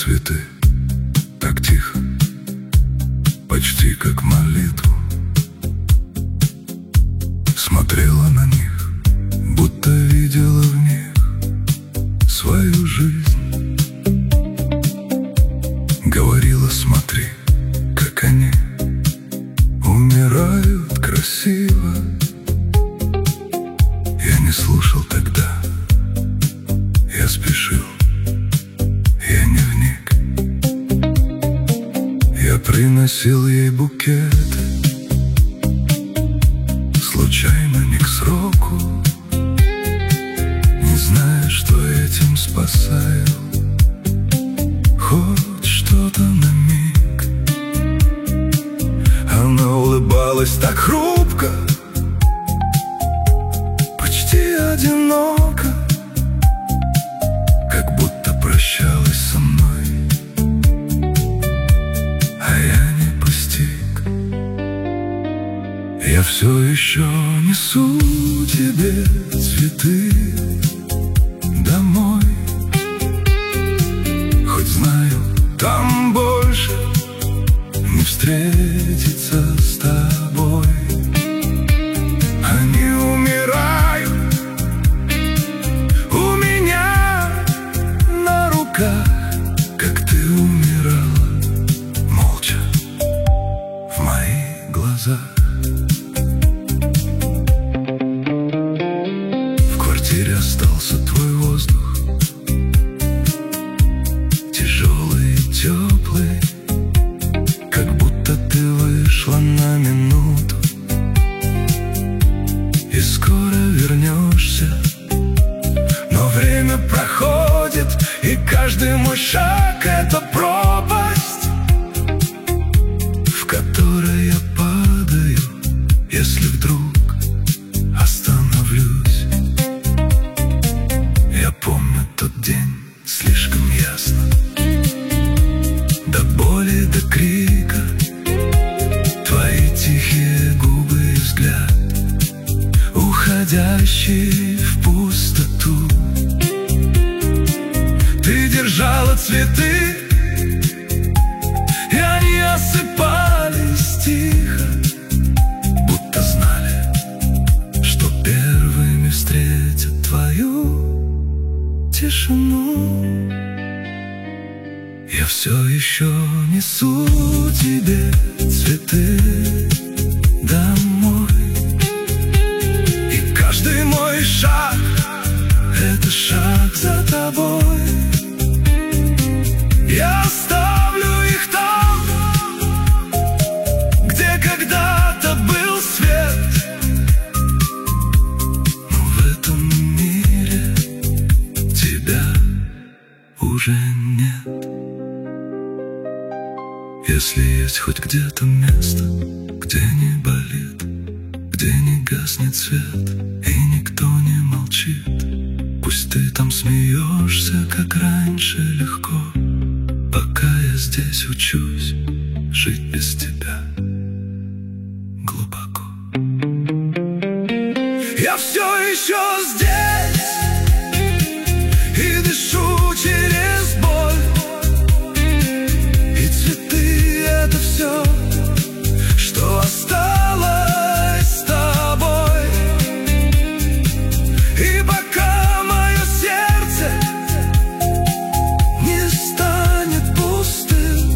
цветы так тихо, почти как молитву. Смотрела на них, будто видела в них свою жизнь. Говорила: смотри, как они умирают красиво. Я не слушал тогда, я спешил, я не вник. Я приносил ей букеты, случайно, не к сроку, не зная, что этим спасаю хоть что-то на миг. Она улыбалась так хрупко, почти одиноко, как будто прощалась со мной, а я не постиг. Я все еще несу тебе цветы домой, хоть знаю, там больше не встретиться с тобой. Они умирают у меня на руках, как ты умирала, молча, в моих глазах. В квартире остался твой воздух, тяжелый и теплый, как будто ты вышла на минуту и скоро вернешься. Но время проходит, и каждый мой шаг — это пропасть, в которой я падаю, если вдруг остановлюсь. Я помню тот день слишком ясно, до боли, до крика, твои тихие губы и взгляд, уходящий в пустоту. Ты держала цветы, и они осыпались тихо, будто знали, что первыми встретят твою тишину. Я все еще несу тебе цветы домой, и каждый мой шаг — это шаг за тобой. Я оставлю их там, где когда-то был свет, но в этом мире тебя уже нет. Если есть хоть где-то место, где не болит, где не гаснет свет и никто не молчит, пусть ты там смеешься, как раньше, легко, пока я здесь учусь жить без тебя глубоко. Я все еще здесь и дышу через боль, и цветы — это все, что осталось с тобой. И пока мое сердце не станет пустым,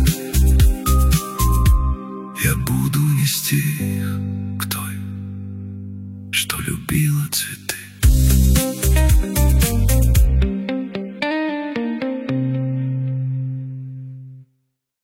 я буду нести их к той, что любила цветы.